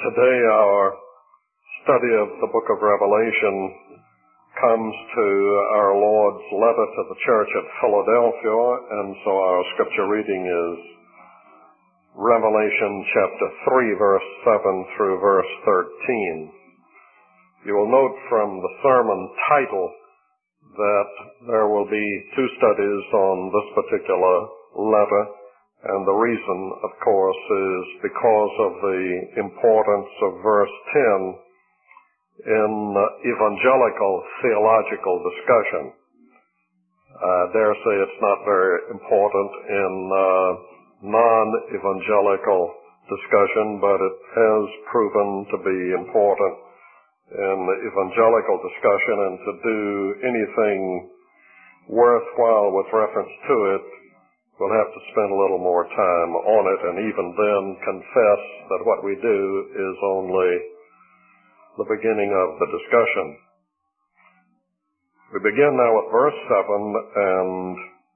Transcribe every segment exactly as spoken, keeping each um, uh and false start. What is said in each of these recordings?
Today our study of the book of Revelation comes to our Lord's letter to the church at Philadelphia, and so our scripture reading is Revelation chapter three, verse seven through verse thirteen. You will note from the sermon title that there will be two studies on this particular letter, and the reason, of course, is because of the importance of verse ten in evangelical theological discussion. I dare say it's not very important in uh, non-evangelical discussion, but it has proven to be important in evangelical discussion, and to do anything worthwhile with reference to it, we'll have to spend a little more time on it, and even then confess that what we do is only the beginning of the discussion. We begin now with verse seven, and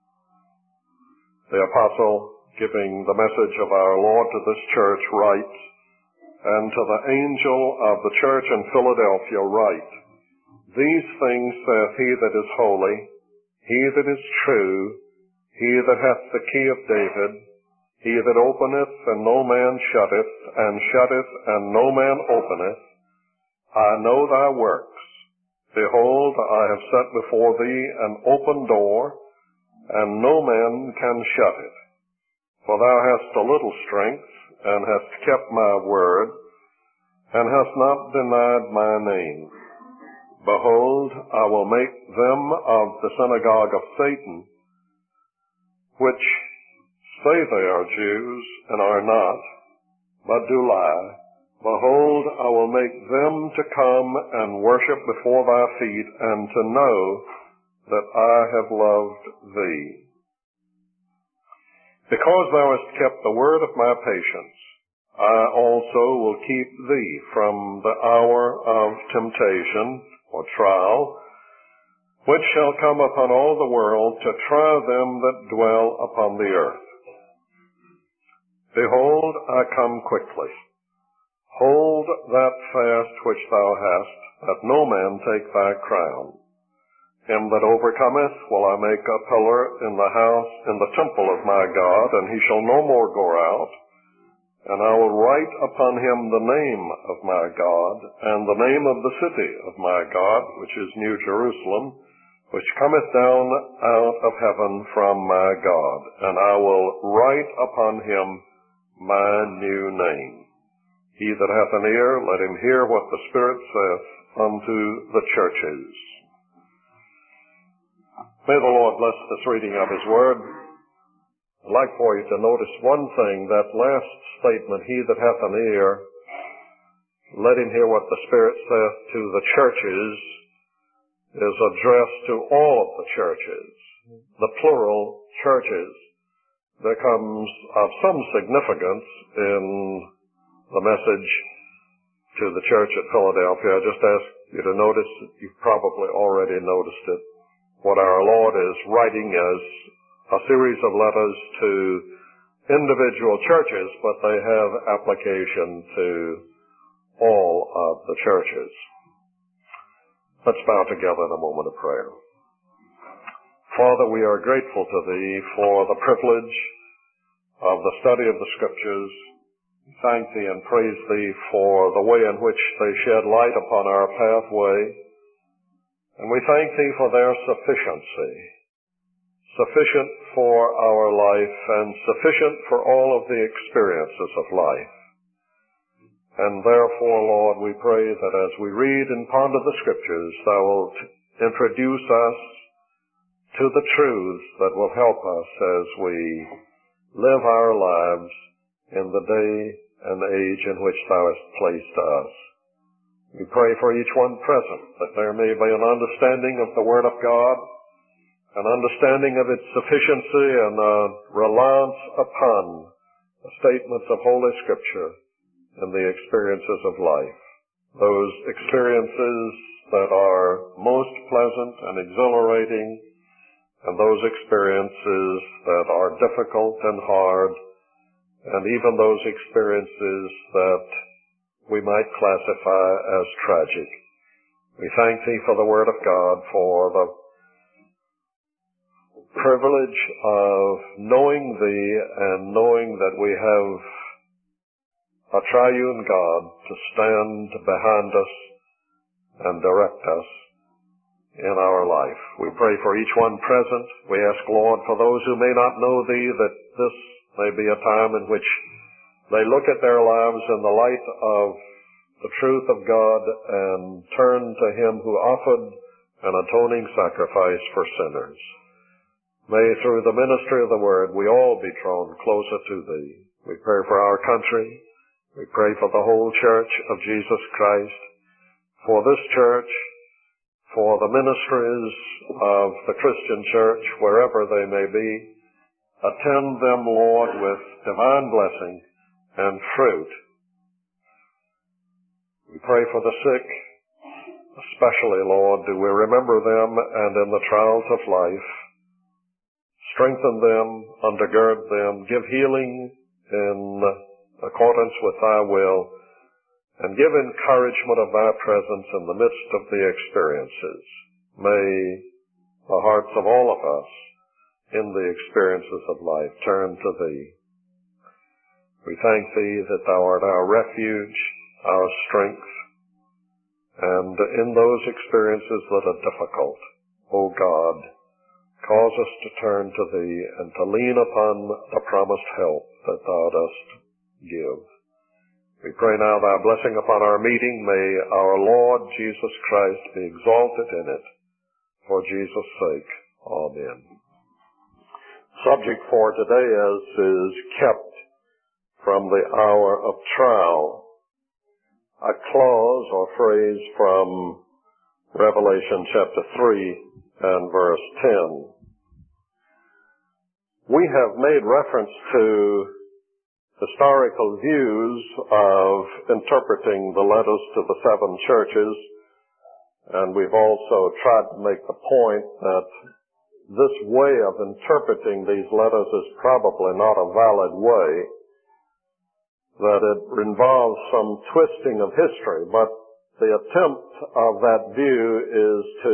the apostle, giving the message of our Lord to this church, writes, "And to the angel of the church in Philadelphia write, These things saith he that is holy, he that is true, he that hath the key of David, he that openeth, and no man shutteth, and shutteth, and no man openeth. I know thy works. Behold, I have set before thee an open door, and no man can shut it. For thou hast a little strength, and hast kept my word, and hast not denied my name. Behold, I will make them of the synagogue of Satan, which say they are Jews, and are not, but do lie. Behold, I will make them to come and worship before thy feet, and to know that I have loved thee. Because thou hast kept the word of my patience, I also will keep thee from the hour of temptation, or trial, which shall come upon all the world to try them that dwell upon the earth. Behold, I come quickly. Hold that fast which thou hast, that no man take thy crown. Him that overcometh will I make a pillar in the house, in the temple of my God, and he shall no more go out. And I will write upon him the name of my God, and the name of the city of my God, which is New Jerusalem, which cometh down out of heaven from my God. And I will write upon him my new name. He that hath an ear, let him hear what the Spirit saith unto the churches." May the Lord bless this reading of his word. I'd like for you to notice one thing, that last statement, "He that hath an ear, let him hear what the Spirit saith to the churches," is addressed to all of the churches, the plural churches. There comes of some significance in the message to the church at Philadelphia. I just ask you to notice, you've probably already noticed it, what our Lord is writing as a series of letters to individual churches, but they have application to all of the churches. Let's bow together in a moment of prayer. Father, we are grateful to Thee for the privilege of the study of the Scriptures. We thank Thee and praise Thee for the way in which they shed light upon our pathway. And we thank Thee for their sufficiency, sufficient for our life and sufficient for all of the experiences of life. And therefore, Lord, we pray that as we read and ponder the Scriptures, Thou wilt introduce us to the truths that will help us as we live our lives in the day and age in which Thou hast placed us. We pray for each one present, that there may be an understanding of the Word of God, an understanding of its sufficiency, and a reliance upon the statements of Holy Scripture and the experiences of life. Those experiences that are most pleasant and exhilarating, and those experiences that are difficult and hard, and even those experiences that we might classify as tragic. We thank Thee for the Word of God, for the privilege of knowing Thee and knowing that we have a triune God to stand behind us and direct us in our life. We pray for each one present. We ask, Lord, for those who may not know Thee, that this may be a time in which they look at their lives in the light of the truth of God and turn to Him who offered an atoning sacrifice for sinners. May through the ministry of the Word we all be drawn closer to Thee. We pray for our country. We pray for the whole Church of Jesus Christ, for this church, for the ministries of the Christian church, wherever they may be. Attend them, Lord, with divine blessing and fruit. We pray for the sick, especially, Lord, do we remember them and in the trials of life. Strengthen them, undergird them, give healing in accordance with Thy will, and give encouragement of Thy presence in the midst of the experiences. May the hearts of all of us in the experiences of life turn to Thee. We thank Thee that Thou art our refuge, our strength, and in those experiences that are difficult, O God, cause us to turn to Thee and to lean upon the promised help that Thou dost give. We pray now Thy blessing upon our meeting. May our Lord Jesus Christ be exalted in it. For Jesus' sake. Amen. Subject for today is, is kept from the hour of trial. A clause or phrase from Revelation chapter three and verse ten. We have made reference to historical views of interpreting the letters to the seven churches, and we've also tried to make the point that this way of interpreting these letters is probably not a valid way, that it involves some twisting of history, but the attempt of that view is to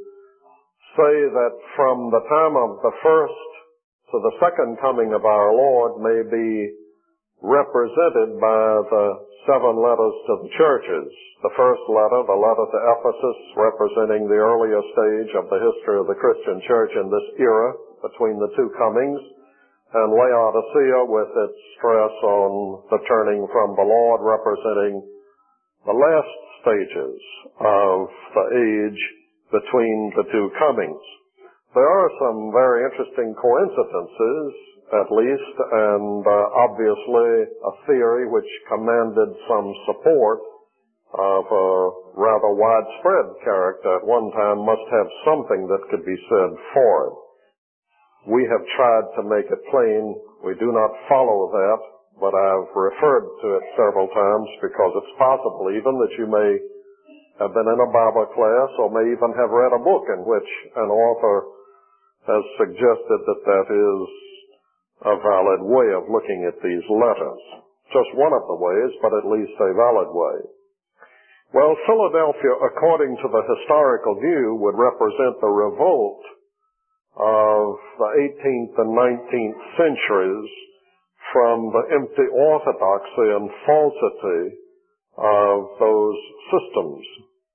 say that from the time of the first to the second coming of our Lord may be represented by the seven letters to the churches. The first letter, the letter to Ephesus, representing the earlier stage of the history of the Christian church in this era between the two comings, and Laodicea with its stress on the turning from the Lord, representing the last stages of the age between the two comings. There are some very interesting coincidences, at least, and uh, obviously a theory which commanded some support of a rather widespread character at one time must have something that could be said for it. We have tried to make it plain we do not follow that, but I've referred to it several times because it's possible even that you may have been in a Bible class or may even have read a book in which an author has suggested that that is a valid way of looking at these letters. Just one of the ways, but at least a valid way. Well, Philadelphia, according to the historical view, would represent the revolt of the eighteenth and nineteenth centuries from the empty orthodoxy and falsity of those systems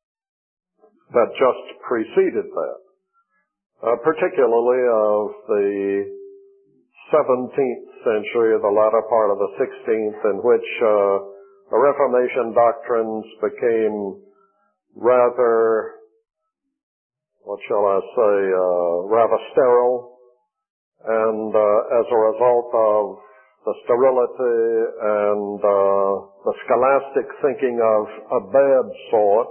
that just preceded that, uh, particularly of the seventeenth century, the latter part of the sixteenth, in which uh, the Reformation doctrines became rather, what shall I say, uh, rather sterile, and uh, as a result of the sterility and uh, the scholastic thinking of a bad sort,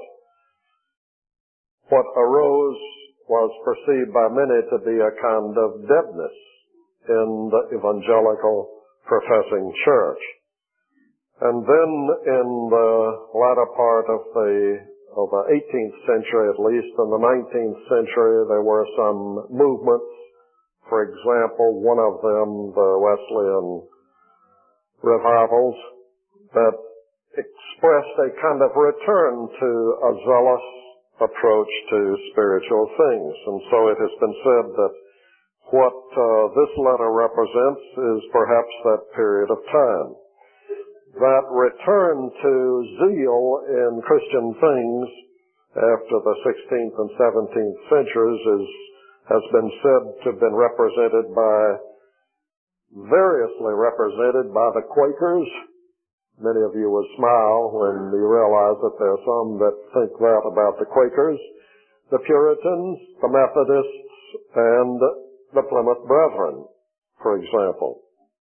what arose was perceived by many to be a kind of deadness in the evangelical professing church. And then in the latter part of the, of the eighteenth century, at least, in the nineteenth century, there were some movements. For example, one of them, the Wesleyan revivals, that expressed a kind of return to a zealous approach to spiritual things. And so it has been said that what uh, this letter represents is perhaps that period of time. That return to zeal in Christian things after the sixteenth and seventeenth centuries is, has been said to have been represented by, variously represented by the Quakers. Many of you will smile when you realize that there are some that think that about the Quakers, the Puritans, the Methodists, and the Plymouth Brethren, for example.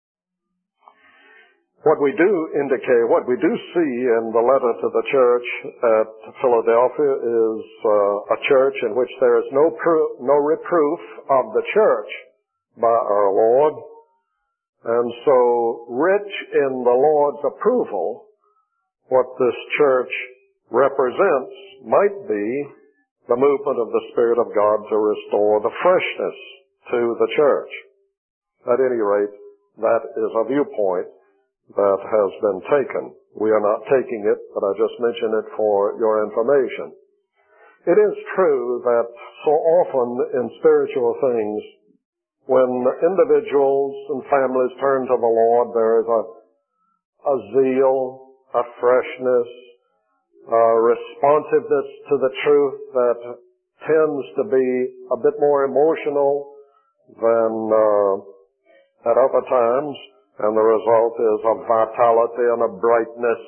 What we do indicate, what we do see in the letter to the church at Philadelphia is uh, a church in which there is no pro- no reproof of the church by our Lord. And so, rich in the Lord's approval, what this church represents might be the movement of the Spirit of God to restore the freshness to the church. At any rate, that is a viewpoint that has been taken. We are not taking it, but I just mention it for your information. It is true that so often in spiritual things, when individuals and families turn to the Lord, there is a, a zeal, a freshness, a responsiveness to the truth that tends to be a bit more emotional than uh, at other times. And the result is a vitality and a brightness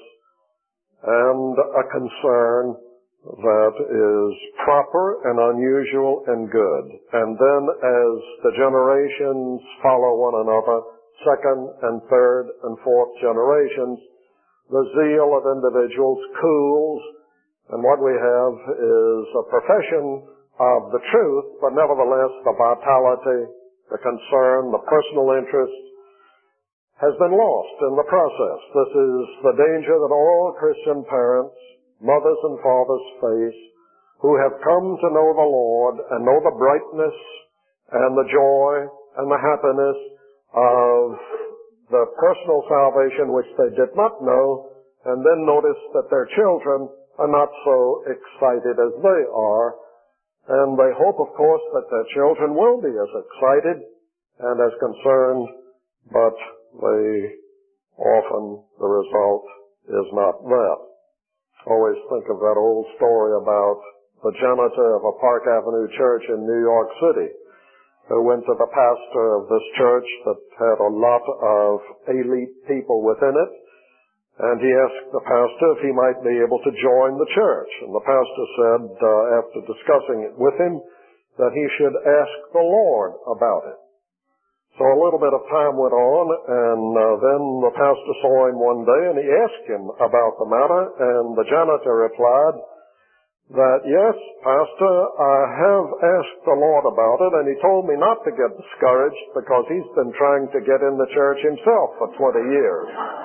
and a concern that is proper and unusual and good. And then as the generations follow one another, second and third and fourth generations, the zeal of individuals cools, and what we have is a profession of the truth, but nevertheless the vitality, the concern, the personal interest, has been lost in the process. This is the danger that all Christian parents, mothers and fathers face, who have come to know the Lord and know the brightness and the joy and the happiness of the personal salvation which they did not know, and then notice that their children are not so excited as they are. And they hope, of course, that their children will be as excited and as concerned, but they often, the result is not that. Always think of that old story about the janitor of a Park Avenue church in New York City who went to the pastor of this church that had a lot of elite people within it, and he asked the pastor if he might be able to join the church. And the pastor said, uh, after discussing it with him, that he should ask the Lord about it. So a little bit of time went on, and uh, then the pastor saw him one day, and he asked him about the matter, and the janitor replied that, yes, Pastor, I have asked the Lord about it, and he told me not to get discouraged because he's been trying to get in the church himself for twenty years.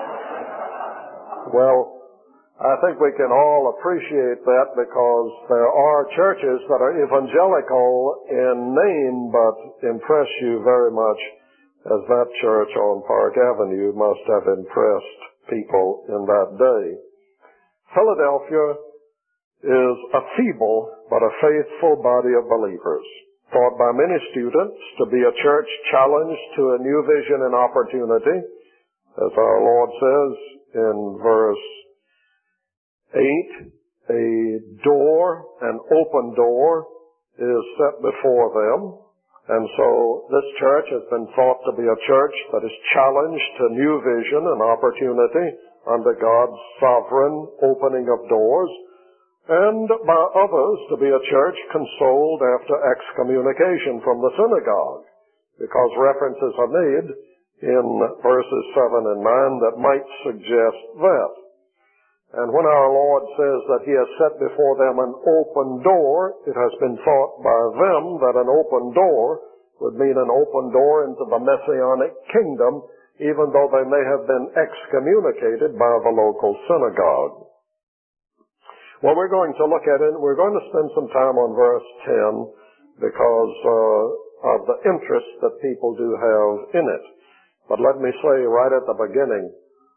Well, I think we can all appreciate that because there are churches that are evangelical in name but impress you very much, as that church on Park Avenue must have impressed people in that day. Philadelphia is a feeble but a faithful body of believers, thought by many students to be a church challenged to a new vision and opportunity, as our Lord says in verse eight, a door, an open door, is set before them. And so this church has been thought to be a church that is challenged to new vision and opportunity under God's sovereign opening of doors, and by others to be a church consoled after excommunication from the synagogue, because references are made in verses seven and nine that might suggest that. And when our Lord says that he has set before them an open door, it has been thought by them that an open door would mean an open door into the Messianic kingdom, even though they may have been excommunicated by the local synagogue. Well, we're going to look at it. We're going to spend some time on verse ten because uh, of the interest that people do have in it. But let me say right at the beginning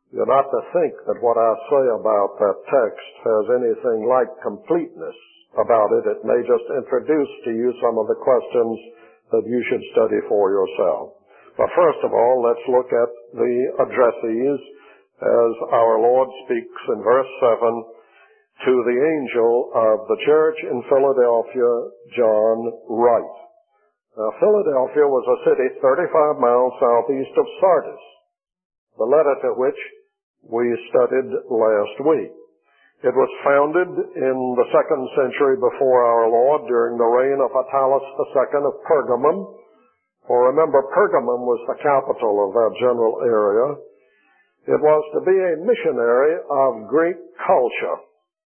You're not to think that what I say about that text has anything like completeness about it. It may just introduce to you some of the questions that you should study for yourself. But first of all, let's look at the addressees as our Lord speaks in verse seven to the angel of the church in Philadelphia, John, write. Now, Philadelphia was a city thirty-five miles southeast of Sardis, the letter to which we studied last week. It was founded in the second century before our Lord during the reign of Attalus the Second of Pergamum. For remember, Pergamum was the capital of that general area. It was to be a missionary of Greek culture.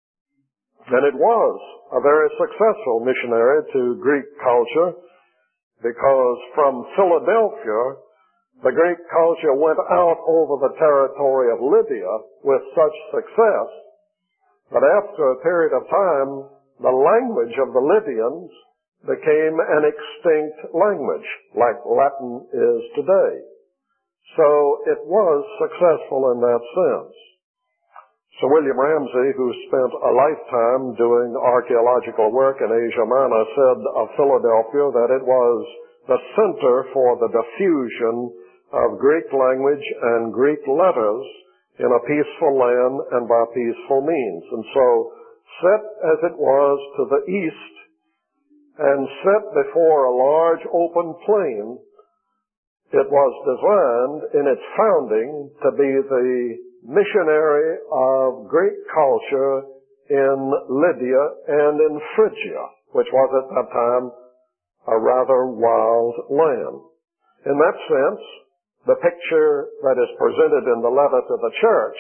And it was a very successful missionary to Greek culture, because from Philadelphia, the Greek culture went out over the territory of Libya with such success that after a period of time, the language of the Libyans became an extinct language, like Latin is today. So it was successful in that sense. Sir William Ramsay, who spent a lifetime doing archaeological work in Asia Minor, said of Philadelphia that it was the center for the diffusion of Greek language and Greek letters in a peaceful land and by peaceful means. And so, set as it was to the east and set before a large open plain, it was designed in its founding to be the missionary of Greek culture in Lydia and in Phrygia, which was at that time a rather wild land. In that sense, the picture that is presented in the letter to the church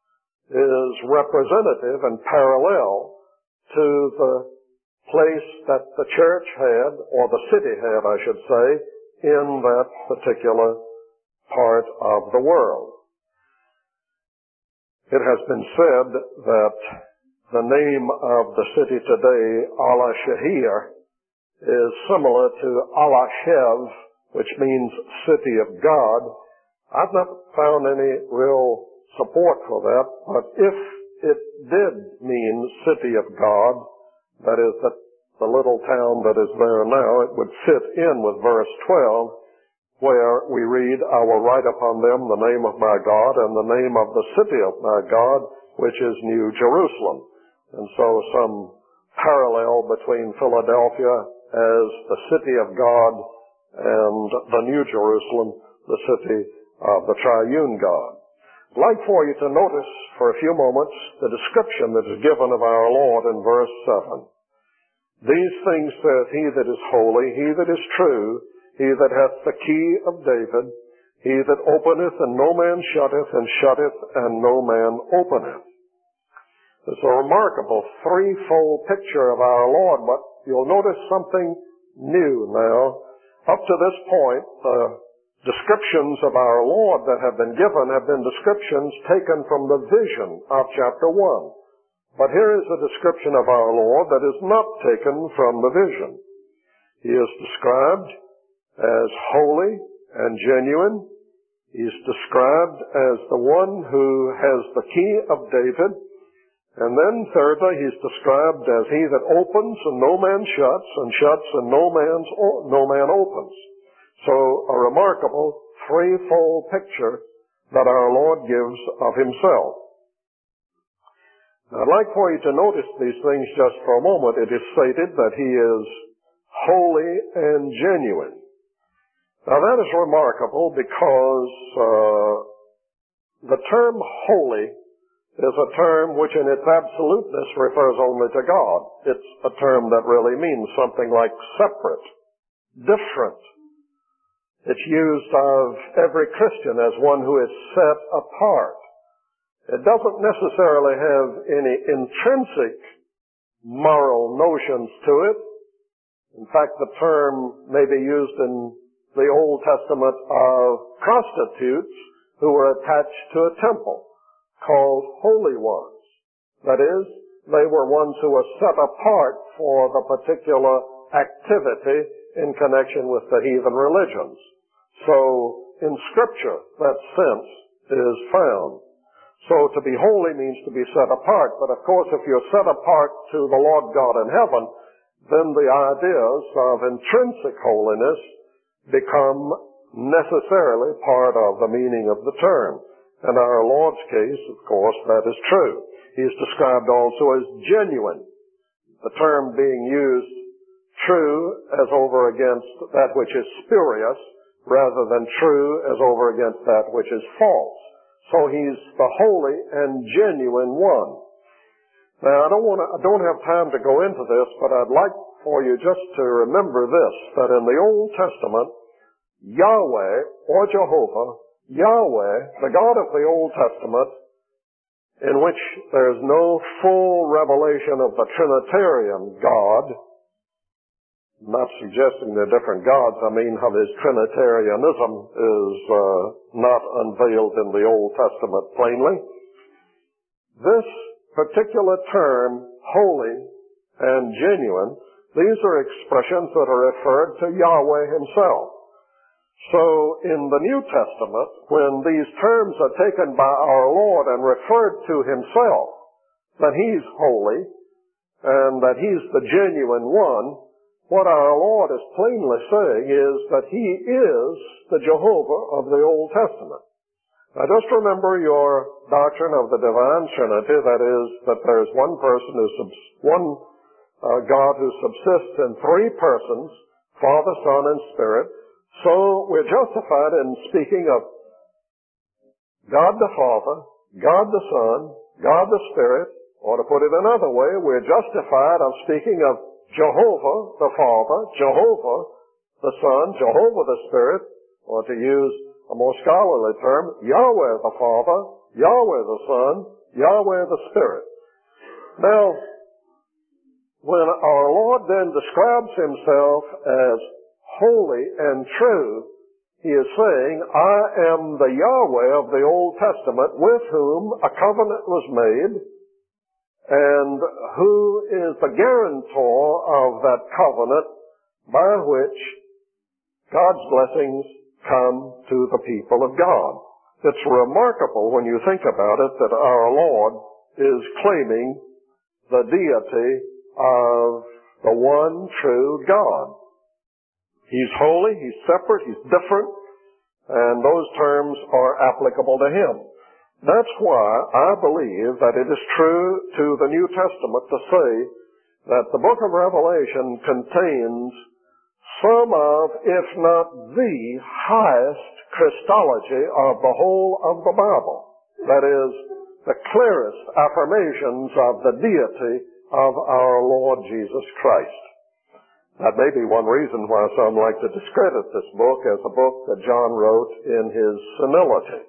is representative and parallel to the place that the church had, or the city had, I should say, in that particular part of the world. It has been said that the name of the city today, Al-Shahir, is similar to Al-Shev, which means city of God. I've not found any real support for that, but if it did mean city of God, that is that the little town that is there now, it would fit in with verse twelve, where we read, I will write upon them the name of my God and the name of the city of my God, which is New Jerusalem. And so some parallel between Philadelphia as the city of God and the New Jerusalem, the city of the triune God. I'd like for you to notice for a few moments the description that is given of our Lord in verse seven. These things saith he that is holy, he that is true, he that hath the key of David, he that openeth and no man shutteth, and shutteth and no man openeth. It's a remarkable threefold picture of our Lord, but you'll notice something new now. Up to this point, the descriptions of our Lord that have been given have been descriptions taken from the vision of chapter one. But here is a description of our Lord that is not taken from the vision. He is described as holy and genuine. He is described as the one who has the key of David. And then thirdly, he's described as he that opens and no man shuts, and shuts and no man's no man opens. So a remarkable threefold picture that our Lord gives of himself. Now, I'd like for you to notice these things just for a moment. It is stated that he is holy and genuine. Now that is remarkable because uh, the term holy is a term which in its absoluteness refers only to God. It's a term that really means something like separate, different. It's used of every Christian as one who is set apart. It doesn't necessarily have any intrinsic moral notions to it. In fact, the term may be used in the Old Testament of prostitutes who were attached to a temple called holy ones. That is, they were ones who were set apart for the particular activity in connection with the heathen religions. So, in Scripture, that sense is found. So to be holy means to be set apart. But of course, if you're set apart to the Lord God in heaven, then the ideas of intrinsic holiness become necessarily part of the meaning of the term. In our Lord's case, of course, that is true. He is described also as genuine, the term being used true as over against that which is spurious, rather than true as over against that which is false. So he's the holy and genuine one. Now, I don't want to, I don't have time to go into this, but I'd like for you just to remember this, that in the Old Testament, Yahweh or Jehovah, Yahweh, the God of the Old Testament, in which there's no full revelation of the Trinitarian God, I'm not suggesting they're different gods, I mean how his Trinitarianism is uh, not unveiled in the Old Testament plainly. This particular term, holy and genuine, these are expressions that are referred to Yahweh himself. So in the New Testament, when these terms are taken by our Lord and referred to himself, that he's holy and that he's the genuine one, what our Lord is plainly saying is that he is the Jehovah of the Old Testament. Now just remember your doctrine of the divine Trinity, that is, that there is one person who, subs- one uh, God who subsists in three persons, Father, Son, and Spirit. So we're justified in speaking of God the Father, God the Son, God the Spirit, or to put it another way, we're justified of speaking of Jehovah the Father, Jehovah the Son, Jehovah the Spirit, or to use a more scholarly term, Yahweh the Father, Yahweh the Son, Yahweh the Spirit. Now, when our Lord then describes himself as holy and true, he is saying, I am the Yahweh of the Old Testament with whom a covenant was made, and who is the guarantor of that covenant by which God's blessings come to the people of God. It's remarkable when you think about it that our Lord is claiming the deity of the one true God. He's holy, he's separate, he's different, and those terms are applicable to him. That's why I believe that it is true to the New Testament to say that the book of Revelation contains some of, if not the highest Christology of the whole of the Bible. That is, the clearest affirmations of the deity of our Lord Jesus Christ. That may be one reason why some like to discredit this book as a book that John wrote in his senility.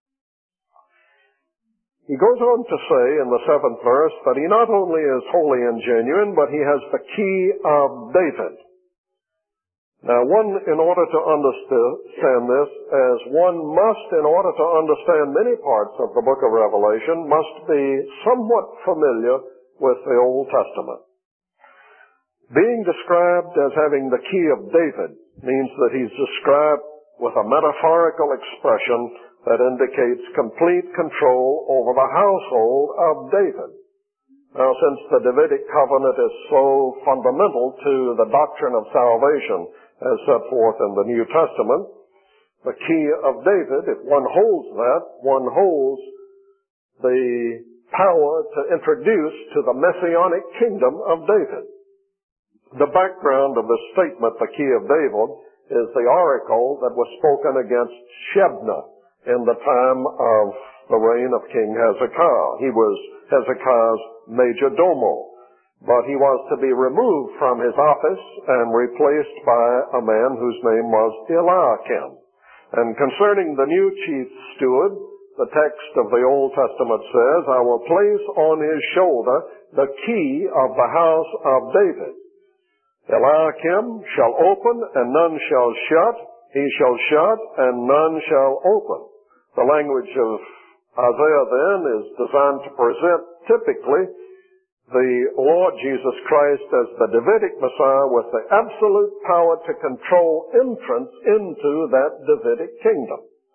He goes on to say in the seventh verse that he not only is holy and genuine, but he has the key of David. Now, one, in order to understand this, as one must, in order to understand many parts of the book of Revelation, must be somewhat familiar with the Old Testament. Being described as having the key of David means that he's described with a metaphorical expression that indicates complete control over the household of David. Now, since the Davidic covenant is so fundamental to the doctrine of salvation as set forth in the New Testament, the key of David, if one holds that, one holds the power to introduce to the messianic kingdom of David. The background of the statement, the key of David, is the oracle that was spoken against Shebna in the time of the reign of King Hezekiah. He was Hezekiah's major domo, but he was to be removed from his office and replaced by a man whose name was Eliakim. And concerning the new chief steward, the text of the Old Testament says, I will place on his shoulder the key of the house of David. Eliakim shall open and none shall shut. He shall shut and none shall open. The language of Isaiah then is designed to present typically the Lord Jesus Christ as the Davidic Messiah with the absolute power to control entrance into that Davidic kingdom.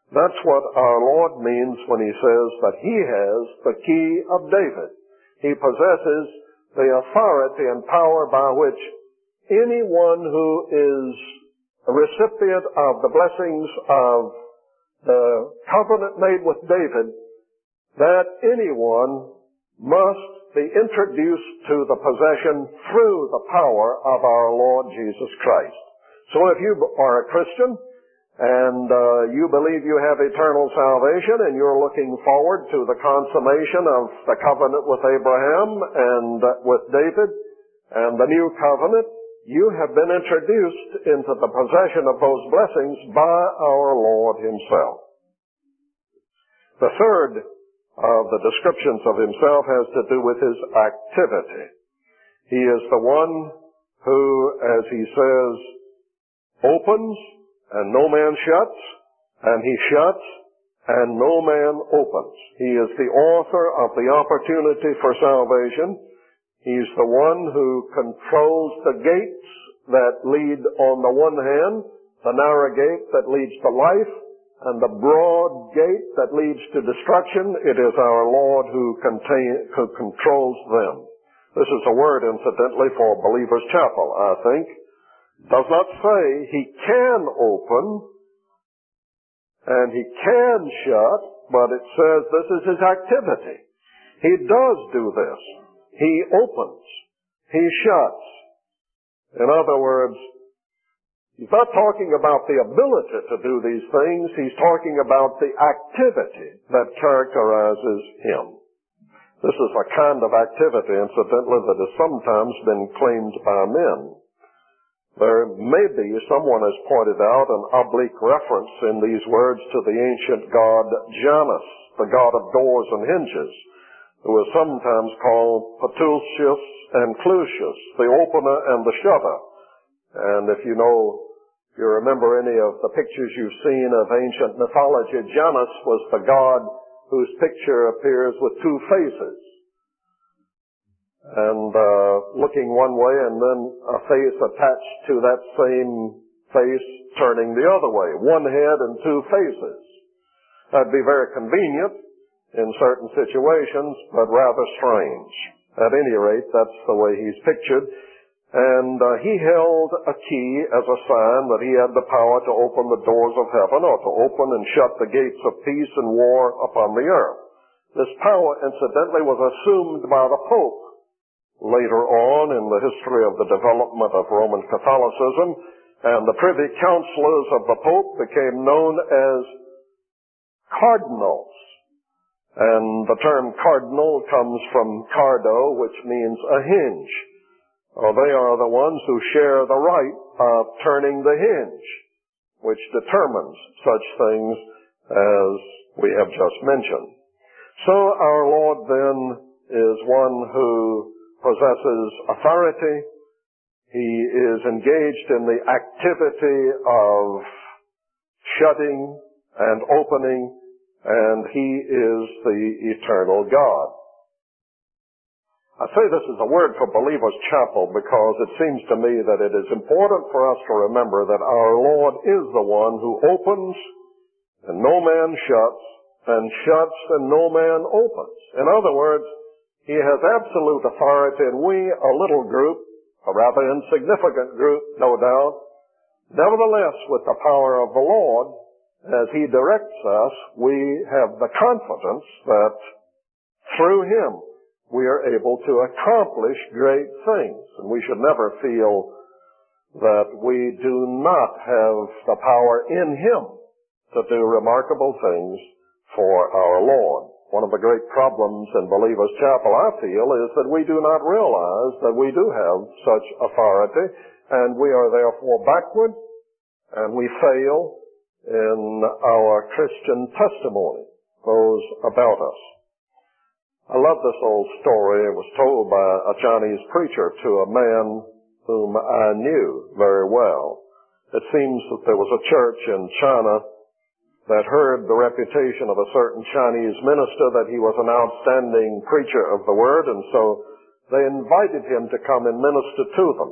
That's what our Lord means when he says that he has the key of David. He possesses the authority and power by which anyone who is a recipient of the blessings of the covenant made with David, that anyone must be introduced to the possession through the power of our Lord Jesus Christ. So if you are a Christian and uh, you believe you have eternal salvation and you're looking forward to the consummation of the covenant with Abraham and uh, with David and the new covenant, you have been introduced into the possession of those blessings by our Lord himself. The third of the descriptions of himself has to do with his activity. He is the one who, as he says, opens and no man shuts, and he shuts and no man opens. He is the author of the opportunity for salvation. He's the one who controls the gates that lead on the one hand, the narrow gate that leads to life, and the broad gate that leads to destruction. It is our Lord who, contain, who controls them. This is a word, incidentally, for Believers Chapel, I think. Does not say he can open and he can shut, but it says this is his activity. He does do this. He opens. He shuts. In other words, he's not talking about the ability to do these things. He's talking about the activity that characterizes him. This is a kind of activity, incidentally, that has sometimes been claimed by men. There may be, someone has pointed out, an oblique reference in these words to the ancient god Janus, the god of doors and hinges, who is sometimes called Petultius and Clusius, the opener and the shutter. And if you know, if you remember any of the pictures you've seen of ancient mythology, Janus was the god whose picture appears with two faces. And uh, looking one way and then a face attached to that same face turning the other way. One head and two faces. That'd be very convenient in certain situations, but rather strange. At any rate, that's the way he's pictured. And uh, he held a key as a sign that he had the power to open the doors of heaven or to open and shut the gates of peace and war upon the earth. This power, incidentally, was assumed by the Pope later on in the history of the development of Roman Catholicism, and the privy councilors of the Pope became known as cardinals. And the term cardinal comes from cardo, which means a hinge. Well, they are the ones who share the right of turning the hinge, which determines such things as we have just mentioned. So our Lord then is one who possesses authority. He is engaged in the activity of shutting and opening, and he is the eternal God. I say this is a word for Believers Chapel because it seems to me that it is important for us to remember that our Lord is the one who opens and no man shuts, and shuts and no man opens. In other words, he has absolute authority, and we, a little group, a rather insignificant group, no doubt, nevertheless, with the power of the Lord, as he directs us, we have the confidence that through him we are able to accomplish great things. And we should never feel that we do not have the power in him to do remarkable things for our Lord. One of the great problems in Believers Chapel, I feel, is that we do not realize that we do have such authority, and we are therefore backward, and we fail in our Christian testimony, those about us. I love this old story. It was told by a Chinese preacher to a man whom I knew very well. It seems that there was a church in China that heard the reputation of a certain Chinese minister that he was an outstanding preacher of the word, and so they invited him to come and minister to them.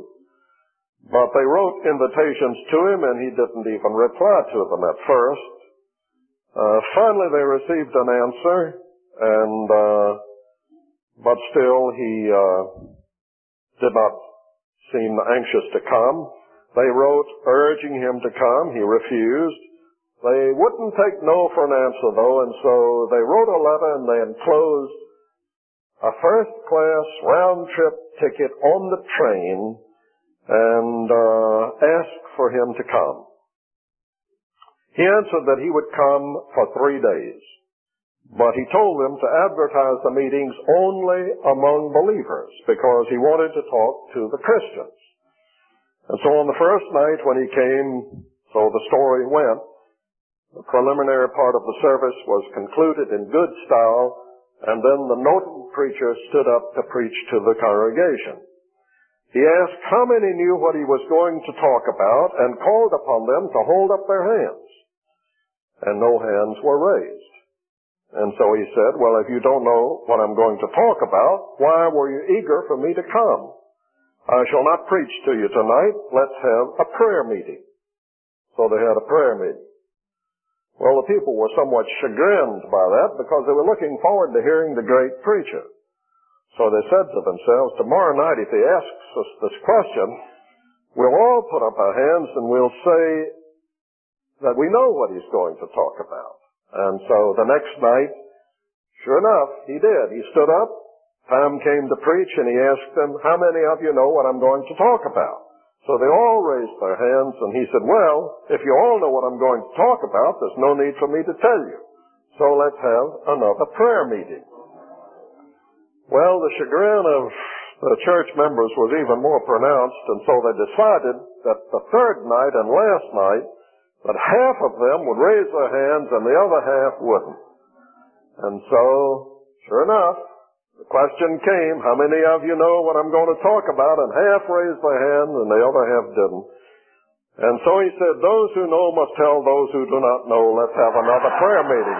But they wrote invitations to him, and he didn't even reply to them at first. Uh, finally, they received an answer, and uh, but still he uh, did not seem anxious to come. They wrote urging him to come. He refused. They wouldn't take no for an answer, though, and so they wrote a letter and they enclosed a first-class round-trip ticket on the train and uh, asked for him to come. He answered that he would come for three days, but he told them to advertise the meetings only among believers because he wanted to talk to the Christians. And so on the first night when he came, so the story went, the preliminary part of the service was concluded in good style, and then the noted preacher stood up to preach to the congregation. He asked how many knew what he was going to talk about and called upon them to hold up their hands. And no hands were raised. And so he said, well, if you don't know what I'm going to talk about, why were you eager for me to come? I shall not preach to you tonight. Let's have a prayer meeting. So they had a prayer meeting. Well, the people were somewhat chagrined by that because they were looking forward to hearing the great preacher. So they said to themselves, tomorrow night if he asks us this question, we'll all put up our hands and we'll say that we know what he's going to talk about. And so the next night, sure enough, he did. He stood up, time came to preach, and he asked them, how many of you know what I'm going to talk about? So they all raised their hands, and he said, well, if you all know what I'm going to talk about, there's no need for me to tell you. So let's have another prayer meeting. Well, the chagrin of the church members was even more pronounced, and so they decided that the third night and last night, that half of them would raise their hands and the other half wouldn't. And so, sure enough, the question came, how many of you know what I'm going to talk about? And half raised their hand and the other half didn't. And so he said, those who know must tell those who do not know, let's have another prayer meeting.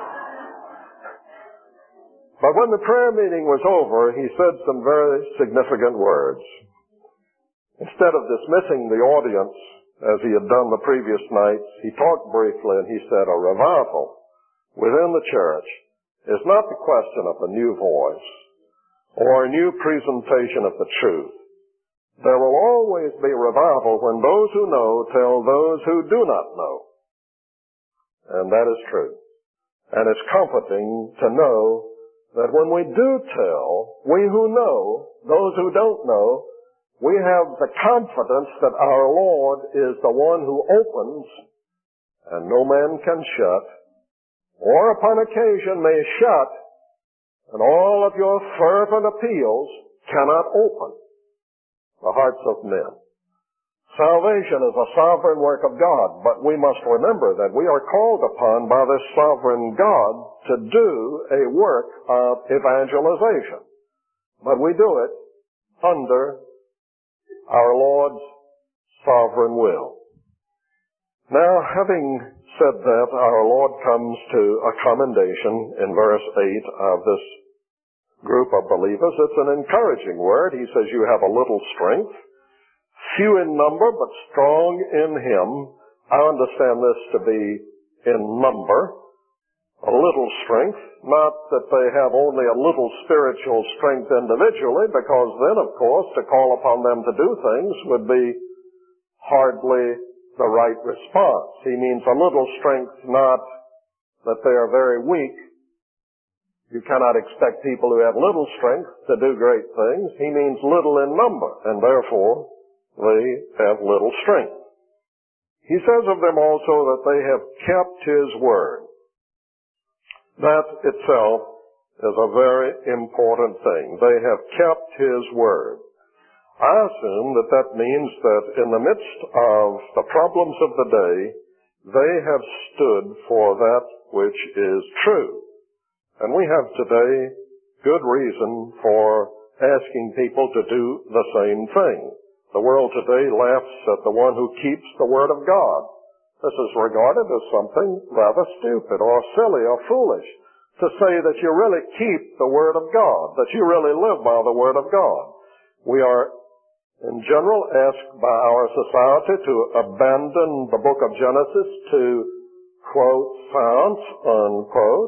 But when the prayer meeting was over, he said some very significant words. Instead of dismissing the audience, as he had done the previous nights, he talked briefly and he said, a revival within the church is not the question of a new voice or a new presentation of the truth. There will always be revival when those who know tell those who do not know. And that is true. And it's comforting to know that when we do tell, we who know, those who don't know, we have the confidence that our Lord is the one who opens and no man can shut, or upon occasion may shut, and all of your fervent appeals cannot open the hearts of men. Salvation is a sovereign work of God, but we must remember that we are called upon by this sovereign God to do a work of evangelization. But we do it under our Lord's sovereign will. Now, having said that, our Lord comes to a commendation in verse eight of this group of believers. It's an encouraging word. He says, you have a little strength, few in number, but strong in Him. I understand this to be in number, a little strength, not that they have only a little spiritual strength individually, because then, of course, to call upon them to do things would be hardly the right response. He means a little strength, not that they are very weak. You cannot expect people who have little strength to do great things. He means little in number, and therefore they have little strength. He says of them also that they have kept His word. That itself is a very important thing. They have kept His word. I assume that that means that in the midst of the problems of the day, they have stood for that which is true. And we have today good reason for asking people to do the same thing. The world today laughs at the one who keeps the word of God. This is regarded as something rather stupid or silly or foolish to say that you really keep the word of God, that you really live by the word of God. We are in general asked by our society to abandon the book of Genesis to quote, science, unquote.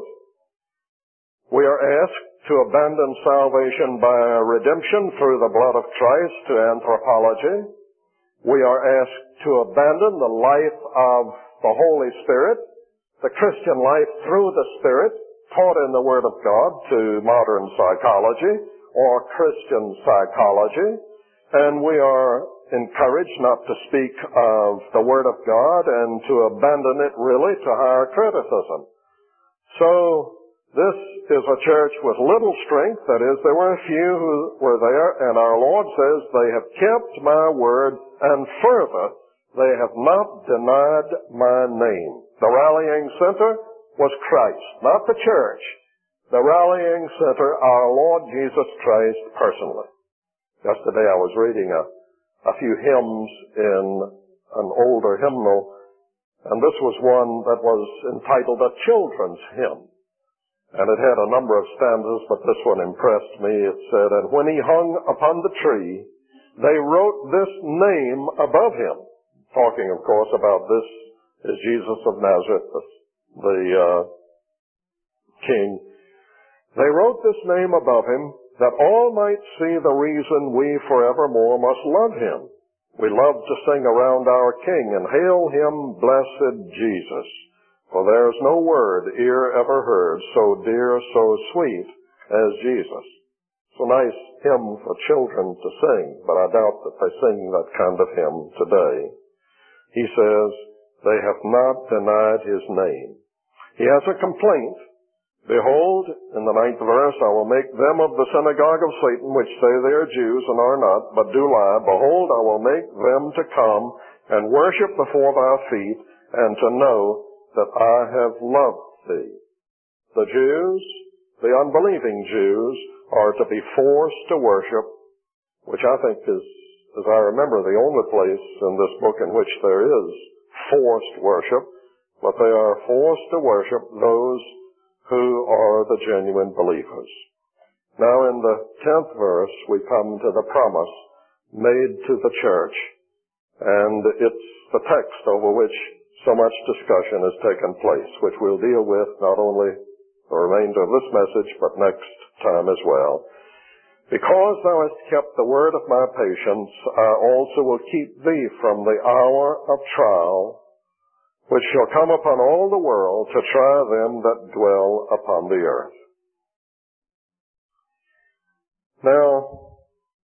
We are asked to abandon salvation by redemption through the blood of Christ to anthropology. We are asked to abandon the life of the Holy Spirit, the Christian life through the Spirit, taught in the Word of God, to modern psychology or Christian psychology. And we are encouraged not to speak of the Word of God and to abandon it really to higher criticism. So, this is a church with little strength. That is, there were a few who were there, and our Lord says, they have kept my word, and further, they have not denied my name. The rallying center was Christ, not the church. The rallying center, our Lord Jesus Christ personally. Yesterday I was reading a, a few hymns in an older hymnal, and this was one that was entitled A Children's Hymn. And it had a number of stanzas, but this one impressed me. It said, and when he hung upon the tree, they wrote this name above him. Talking, of course, about this is Jesus of Nazareth, the, the uh, King. They wrote this name above him, that all might see the reason we forevermore must love him. We love to sing around our King and hail him, blessed Jesus. For there is no word ear ever heard so dear, so sweet as Jesus. It's a nice hymn for children to sing, but I doubt that they sing that kind of hymn today. He says, they have not denied his name. He has a complaint. Behold, in the ninth verse, I will make them of the synagogue of Satan, which say they are Jews and are not, but do lie. Behold, I will make them to come and worship before thy feet, and to know that I have loved thee. The Jews, the unbelieving Jews, are to be forced to worship, which I think is, as I remember, the only place in this book in which there is forced worship, but they are forced to worship those who are the genuine believers. Now in the tenth verse, we come to the promise made to the church, and it's the text over which so much discussion has taken place, which we'll deal with not only the remainder of this message, but next time as well. Because thou hast kept the word of my patience, I also will keep thee from the hour of trial, which shall come upon all the world to try them that dwell upon the earth. Now,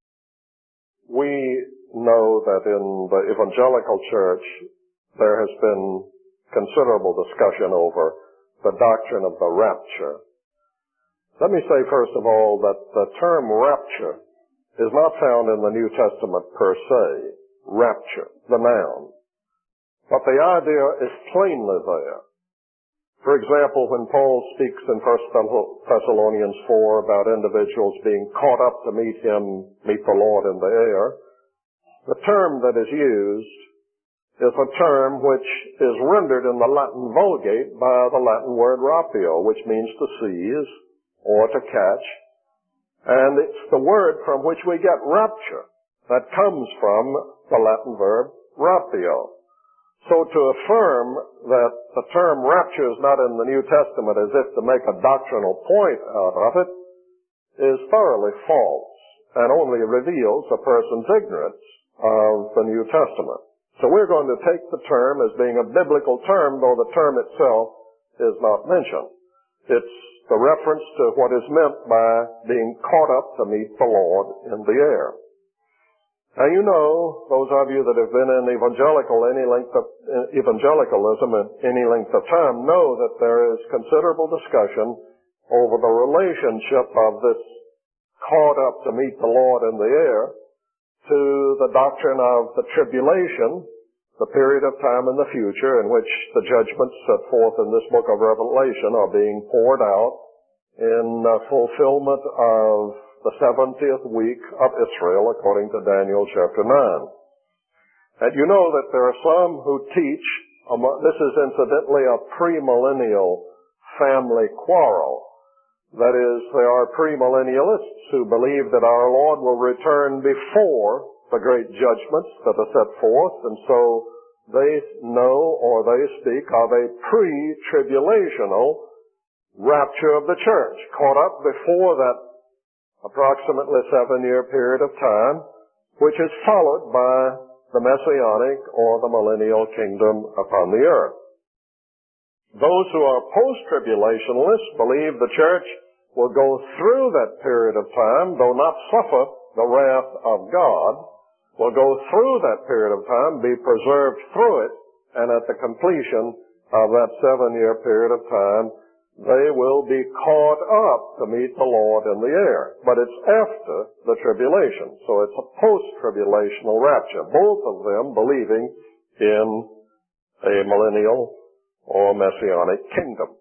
we know that in the evangelical church, there has been considerable discussion over the doctrine of the rapture. Let me say first of all that the term rapture is not found in the New Testament per se. Rapture, the noun. But the idea is plainly there. For example, when Paul speaks in First Thessalonians four about individuals being caught up to meet him, meet the Lord in the air, the term that is used is a term which is rendered in the Latin Vulgate by the Latin word rapio, which means to seize or to catch. And it's the word from which we get rapture that comes from the Latin verb rapio. So to affirm that the term rapture is not in the New Testament as if to make a doctrinal point out of it is thoroughly false and only reveals a person's ignorance of the New Testament. So we're going to take the term as being a biblical term, though the term itself is not mentioned. It's the reference to what is meant by being caught up to meet the Lord in the air. Now you know, those of you that have been in evangelical any length of evangelicalism at any length of time know that there is considerable discussion over the relationship of this caught up to meet the Lord in the air to the doctrine of the tribulation, the period of time in the future in which the judgments set forth in this book of Revelation are being poured out in uh, fulfillment of the seventieth week of Israel, according to Daniel chapter nine. And you know that there are some who teach, um, this is incidentally a premillennial family quarrel. That is, there are premillennialists who believe that our Lord will return before the great judgments that are set forth, and so they know or they speak of a pre-tribulational rapture of the church, caught up before that approximately seven-year period of time, which is followed by the Messianic or the millennial kingdom upon the earth. Those who are post-tribulationists believe the church will go through that period of time, though not suffer the wrath of God, will go through that period of time, be preserved through it, and at the completion of that seven-year period of time, they will be caught up to meet the Lord in the air. But it's after the tribulation, so it's a post-tribulational rapture, both of them believing in a millennial or messianic kingdom.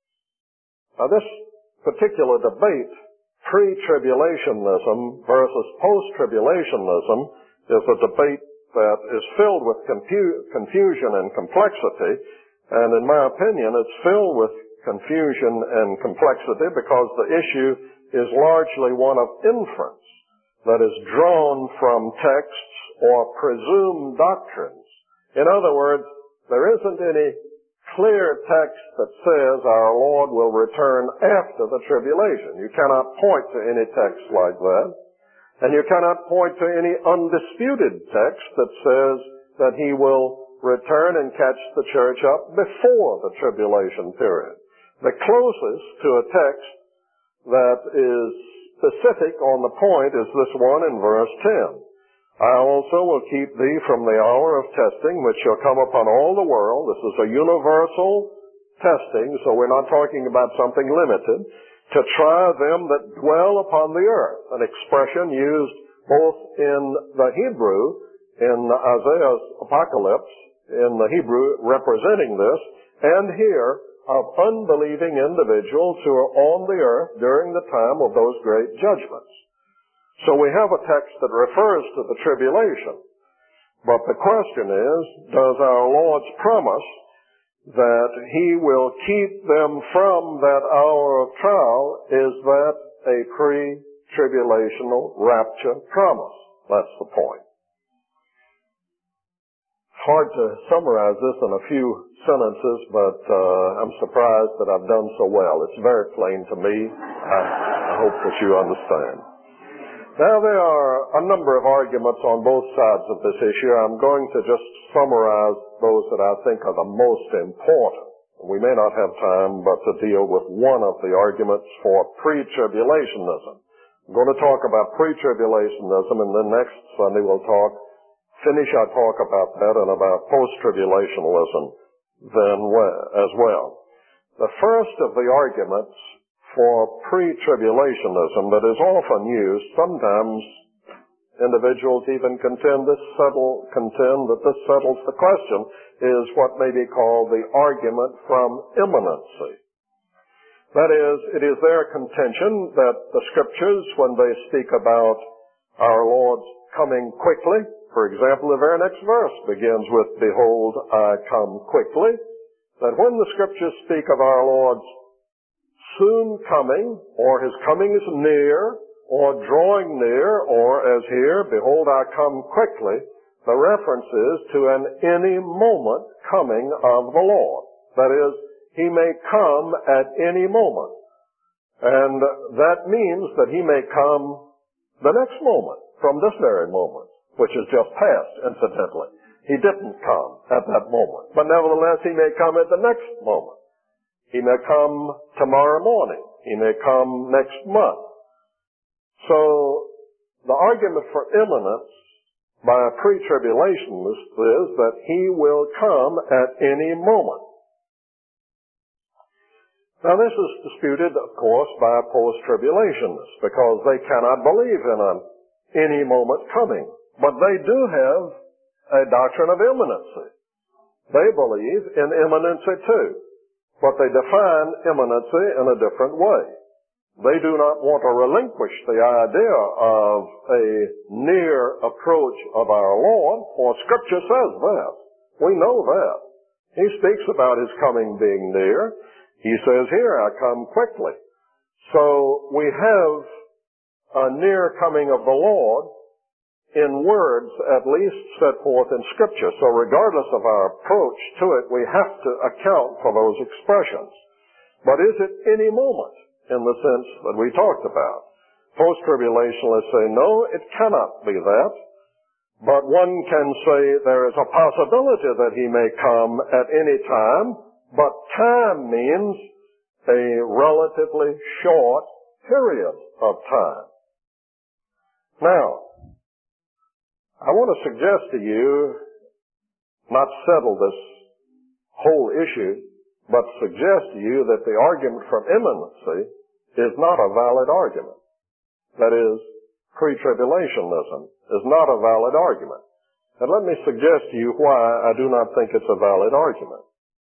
Now this particular debate, pre-tribulationism versus post-tribulationism, is a debate that is filled with confu- confusion and complexity, and in my opinion it's filled with confusion and complexity because the issue is largely one of inference that is drawn from texts or presumed doctrines. In other words, there isn't any clear text that says our Lord will return after the tribulation. You cannot point to any text like that. And you cannot point to any undisputed text that says that he will return and catch the church up before the tribulation period. The closest to a text that is specific on the point is this one in verse ten. I also will keep thee from the hour of testing, which shall come upon all the world. This is a universal testing, so we're not talking about something limited. To try them that dwell upon the earth, an expression used both in the Hebrew, in Isaiah's apocalypse, in the Hebrew representing this, and here of unbelieving individuals who are on the earth during the time of those great judgments. So we have a text that refers to the tribulation. But the question is, does our Lord's promise that he will keep them from that hour of trial, is that a pre-tribulational rapture promise? That's the point. Hard to summarize this in a few sentences, but uh, I'm surprised that I've done so well. It's very plain to me. I, I hope that you understand. Now, there are a number of arguments on both sides of this issue. I'm going to just summarize those that I think are the most important. We may not have time but to deal with one of the arguments for pre-tribulationism. I'm going to talk about pre-tribulationism, and then next Sunday we'll talk, finish our talk about that and about post-tribulationalism then as well. The first of the arguments for pre-tribulationism that is often used, sometimes individuals even contend this settle, contend that this settles the question, is what may be called the argument from imminency. That is, it is their contention that the Scriptures, when they speak about our Lord's coming quickly, for example, the very next verse begins with, "Behold, I come quickly," that when the Scriptures speak of our Lord's soon coming, or his coming is near, or drawing near, or as here, "Behold, I come quickly," the reference is to an any moment coming of the Lord. That is, he may come at any moment. And that means that he may come the next moment, from this very moment, which is just past, incidentally. He didn't come at that moment. But nevertheless, he may come at the next moment. He may come tomorrow morning. He may come next month. So, the argument for imminence by a pre-tribulationist is that he will come at any moment. Now, this is disputed, of course, by post-tribulationists because they cannot believe in an any moment coming. But they do have a doctrine of imminency. They believe in imminency too. But they define imminency in a different way. They do not want to relinquish the idea of a near approach of our Lord, for Scripture says that. We know that. He speaks about his coming being near. He says here, "I come quickly." So we have a near coming of the Lord in words at least set forth in Scripture. So regardless of our approach to it, we have to account for those expressions. But is it any moment in the sense that we talked about? Post-tribulationists say, no, it cannot be that. But one can say there is a possibility that he may come at any time, but time means a relatively short period of time. Now, I want to suggest to you, not settle this whole issue, but suggest to you that the argument from imminency is not a valid argument. That is, pre-tribulationism is not a valid argument. And let me suggest to you why I do not think it's a valid argument.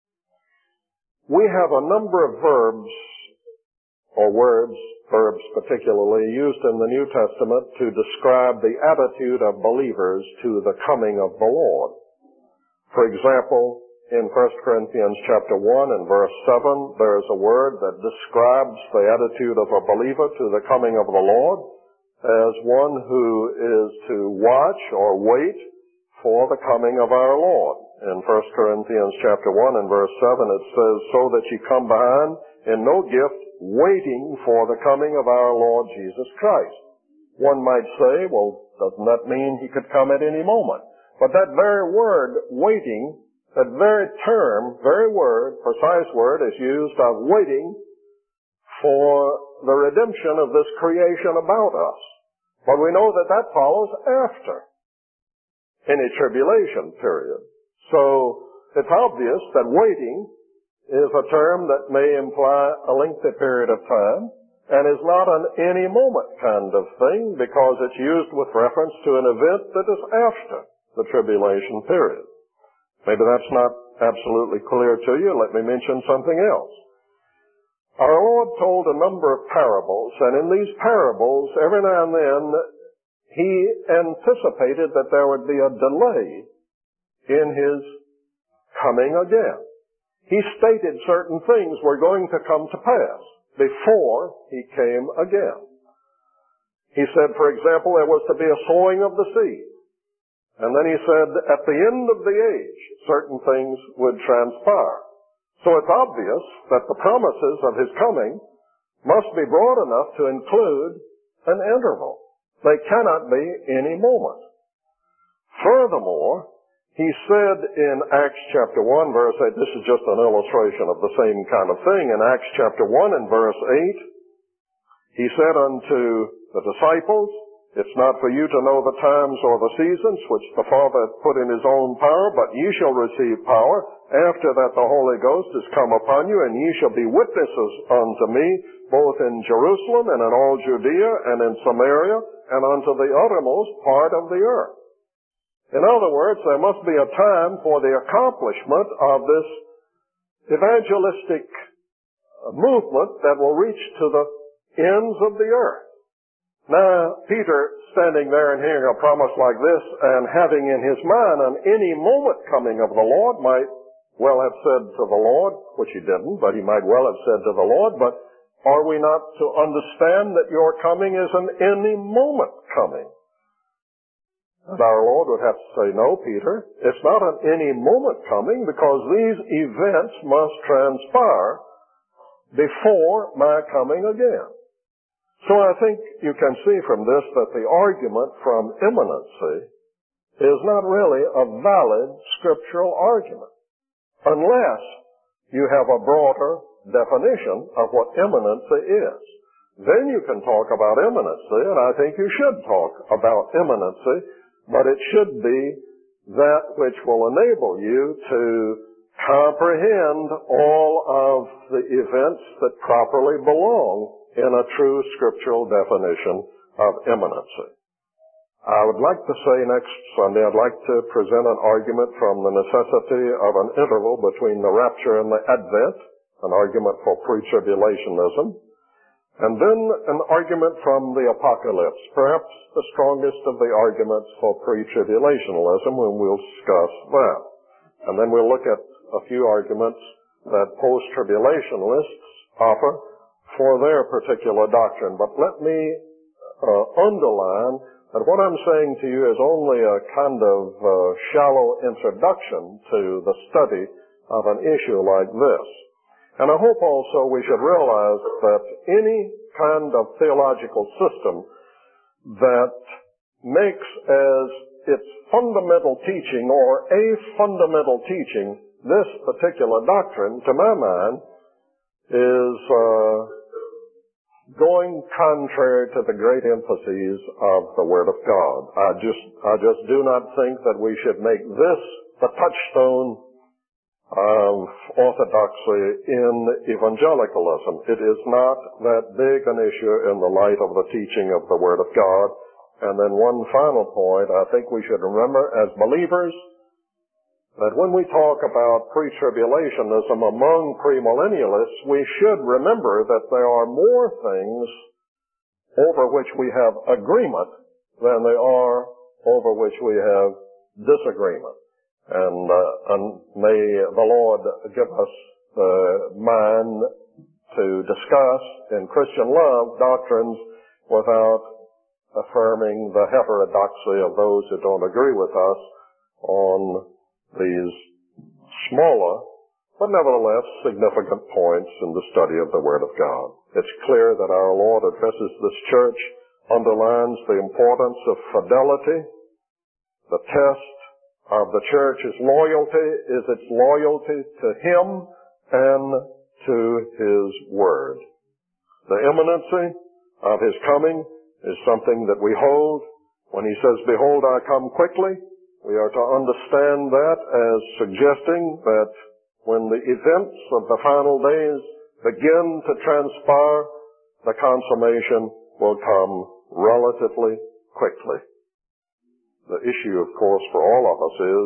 We have a number of verbs, or words, verbs particularly, used in the New Testament to describe the attitude of believers to the coming of the Lord. For example, in First Corinthians chapter one and verse seven, there is a word that describes the attitude of a believer to the coming of the Lord as one who is to watch or wait for the coming of our Lord. In First Corinthians chapter one and verse seven, it says, so that ye come behind in no gift, waiting for the coming of our Lord Jesus Christ. One might say, well, doesn't that mean he could come at any moment? But that very word, waiting, that very term, very word, precise word, is used of waiting for the redemption of this creation about us. But we know that that follows after any tribulation period. So it's obvious that waiting is a term that may imply a lengthy period of time and is not an any moment kind of thing because it's used with reference to an event that is after the tribulation period. Maybe that's not absolutely clear to you. Let me mention something else. Our Lord told a number of parables, and in these parables, every now and then, he anticipated that there would be a delay in his coming again. He stated certain things were going to come to pass before he came again. He said, for example, there was to be a sowing of the seed. And then he said, at the end of the age, certain things would transpire. So it's obvious that the promises of his coming must be broad enough to include an interval. They cannot be any moment. Furthermore, he said in Acts chapter one, verse eight, this is just an illustration of the same kind of thing. In Acts chapter one and verse eight, he said unto the disciples, it's not for you to know the times or the seasons which the Father hath put in his own power, but ye shall receive power after that the Holy Ghost is come upon you, and ye shall be witnesses unto me, both in Jerusalem and in all Judea and in Samaria, and unto the uttermost part of the earth. In other words, there must be a time for the accomplishment of this evangelistic movement that will reach to the ends of the earth. Now, Peter, standing there and hearing a promise like this and having in his mind an any moment coming of the Lord, might well have said to the Lord, which he didn't, but he might well have said to the Lord, but are we not to understand that your coming is an any moment coming? And our Lord would have to say, no, Peter, it's not an any moment coming because these events must transpire before my coming again. So I think you can see from this that the argument from imminency is not really a valid scriptural argument unless you have a broader definition of what imminency is. Then you can talk about imminency, and I think you should talk about imminency, but it should be that which will enable you to comprehend all of the events that properly belong in a true scriptural definition of imminency. I would like to say next Sunday, I'd like to present an argument from the necessity of an interval between the rapture and the advent, an argument for pre-tribulationism, and then an argument from the apocalypse, perhaps the strongest of the arguments for pre-tribulationism, when we'll discuss that. And then we'll look at a few arguments that post-tribulationists offer for their particular doctrine. But let me uh, underline And what I'm saying to you is only a kind of uh, shallow introduction to the study of an issue like this. And I hope also we should realize that any kind of theological system that makes as its fundamental teaching or a fundamental teaching this particular doctrine, to my mind, is uh, going contrary to the great emphases of the Word of God. I just, I just do not think that we should make this the touchstone of orthodoxy in evangelicalism. It is not that big an issue in the light of the teaching of the Word of God. And then one final point, I think we should remember as believers that when we talk about pre-tribulationism among premillennialists, we should remember that there are more things over which we have agreement than there are over which we have disagreement. And, uh, and may the Lord give us the mind to discuss in Christian love doctrines without affirming the heterodoxy of those who don't agree with us on these smaller, but nevertheless significant points in the study of the Word of God. It's clear that our Lord addresses this church, underlines the importance of fidelity. The test of the church's loyalty is its loyalty to Him and to His Word. The imminency of His coming is something that we hold. When He says, "Behold, I come quickly," we are to understand that as suggesting that when the events of the final days begin to transpire, the consummation will come relatively quickly. The issue, of course, for all of us is,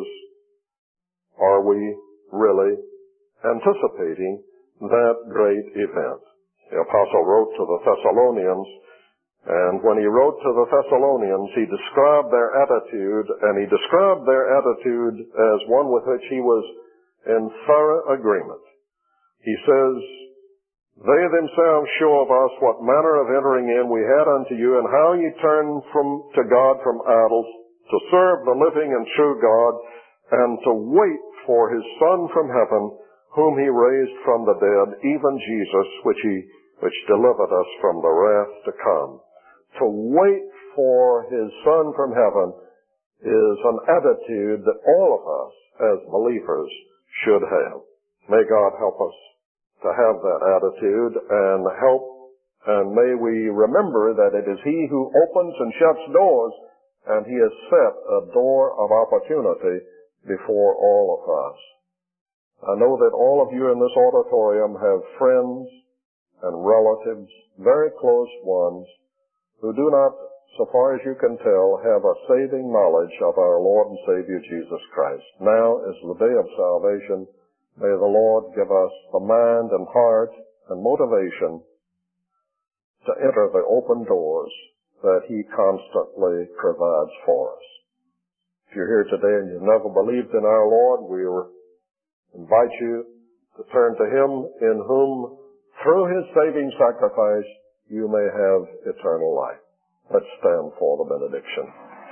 are we really anticipating that great event? The apostle wrote to the Thessalonians, and when he wrote to the Thessalonians, he described their attitude, and he described their attitude as one with which he was in thorough agreement. He says, "They themselves show of us what manner of entering in we had unto you, and how ye turned from to God from idols, to serve the living and true God, and to wait for His Son from heaven, whom He raised from the dead, even Jesus, which He which delivered us from the wrath to come." To wait for His Son from heaven is an attitude that all of us as believers should have. May God help us to have that attitude and help, and may we remember that it is He who opens and shuts doors, and He has set a door of opportunity before all of us. I know that all of you in this auditorium have friends and relatives, very close ones, who do not, so far as you can tell, have a saving knowledge of our Lord and Savior Jesus Christ. Now is the day of salvation. May the Lord give us the mind and heart and motivation to enter the open doors that He constantly provides for us. If you're here today and you've never believed in our Lord, we invite you to turn to Him in whom, through His saving sacrifice, you may have eternal life. Let's stand for the benediction.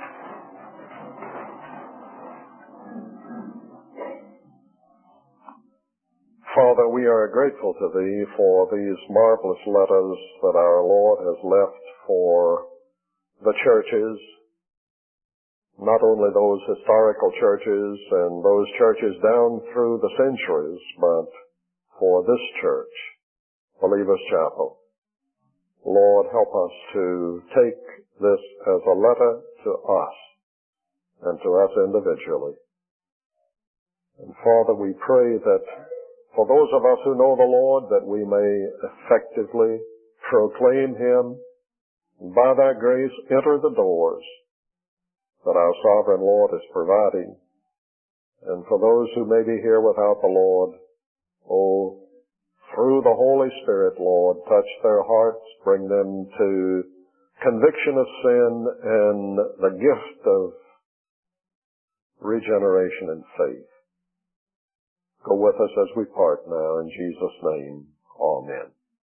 Father, we are grateful to Thee for these marvelous letters that our Lord has left for the churches, not only those historical churches and those churches down through the centuries, but for this church, Believers Chapel. Lord, help us to take this as a letter to us and to us individually. And Father, we pray that for those of us who know the Lord, that we may effectively proclaim Him, and by Thy grace enter the doors that our sovereign Lord is providing. And for those who may be here without the Lord, oh, through the Holy Spirit, Lord, touch their hearts, bring them to conviction of sin and the gift of regeneration and faith. Go with us as we part now, in Jesus' name. Amen.